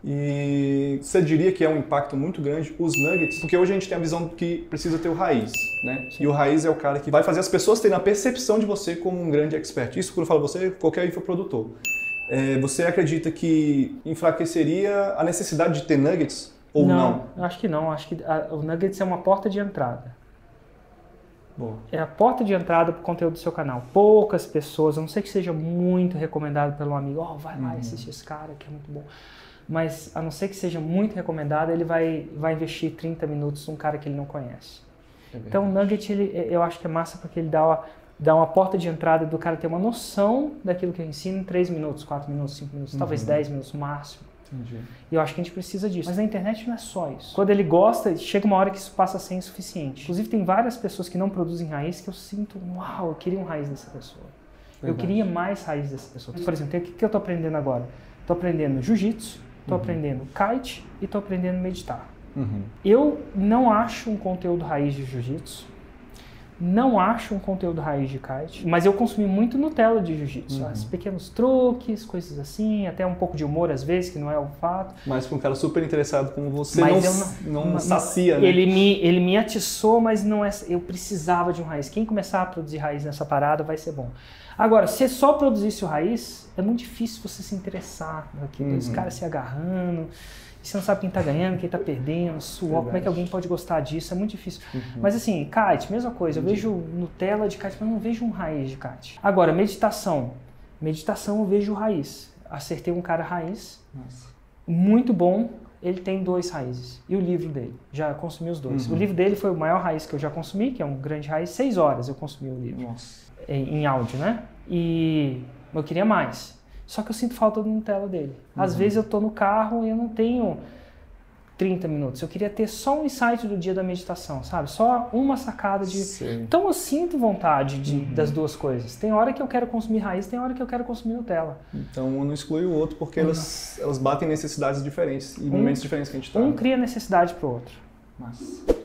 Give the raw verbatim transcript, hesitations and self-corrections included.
E você diria que é um impacto muito grande os nuggets, porque hoje a gente tem a visão que precisa ter o raiz, né? Sim. E o raiz é o cara que vai fazer as pessoas terem a percepção de você como um grande expert. Isso, quando eu falo você, qualquer infoprodutor. É, você acredita que enfraqueceria a necessidade de ter nuggets ou não? Não, acho que não. Acho que a, o nuggets é uma porta de entrada. Boa. É a porta de entrada para o conteúdo do seu canal. Poucas pessoas, a não ser que seja muito recomendado pelo amigo, ó, oh, vai lá e assiste esse cara que é muito bom. Mas a não ser que seja muito recomendado, ele vai, vai investir trinta minutos num cara que ele não conhece. É então o Nugget, ele, eu acho que é massa porque ele dá uma, dá uma porta de entrada do cara ter uma noção daquilo que eu ensino em três minutos, quatro minutos, cinco minutos, uhum. talvez dez minutos no máximo. Entendi. E eu acho que a gente precisa disso. Mas na internet não é só isso. Quando ele gosta, chega uma hora que isso passa a ser insuficiente. Inclusive tem várias pessoas que não produzem raiz que eu sinto, uau, eu queria um raiz dessa pessoa. Verdade. Eu queria mais raiz dessa pessoa. Por exemplo, o que eu estou aprendendo agora? Estou aprendendo jiu-jitsu, estou uhum. aprendendo kite e estou aprendendo meditar. Uhum. Eu não acho um conteúdo raiz de jiu-jitsu, não acho um conteúdo raiz de kite, mas eu consumi muito Nutella de jiu-jitsu. Uhum. Pequenos truques, coisas assim, até um pouco de humor às vezes, que não é o fato. Mas para um cara super interessado como você, mas não, não, não sacia, né? Ele me, ele me atiçou, mas não é, eu precisava de um raiz. Quem começar a produzir raiz nessa parada vai ser bom. Agora, se só produzisse o raiz, é muito difícil você se interessar naquilo. Uhum. Os caras se agarrando, e você não sabe quem tá ganhando, quem tá perdendo, suor, Verdade. Como é que alguém pode gostar disso, é muito difícil. Uhum. Mas assim, kite, mesma coisa, eu vejo Nutella de kite, mas não vejo um raiz de kite. Agora, meditação. Meditação eu vejo raiz. Acertei um cara raiz, Nossa. muito bom, ele tem dois raízes. E o livro dele, já consumi os dois. Uhum. O livro dele foi o maior raiz que eu já consumi, que é um grande raiz, seis horas eu consumi o livro. Nossa. Em áudio, né? E eu queria mais. Só que eu sinto falta do Nutella dele. Às uhum. vezes eu tô no carro e eu não tenho trinta minutos. Eu queria ter só um insight do dia da meditação, sabe? Só uma sacada de... Sim. Então eu sinto vontade de, uhum. das duas coisas. Tem hora que eu quero consumir raiz, tem hora que eu quero consumir Nutella. Então um não exclui o outro porque uhum. elas, elas batem necessidades diferentes e um, momentos diferentes que a gente tá. Um cria necessidade pro outro. Massa.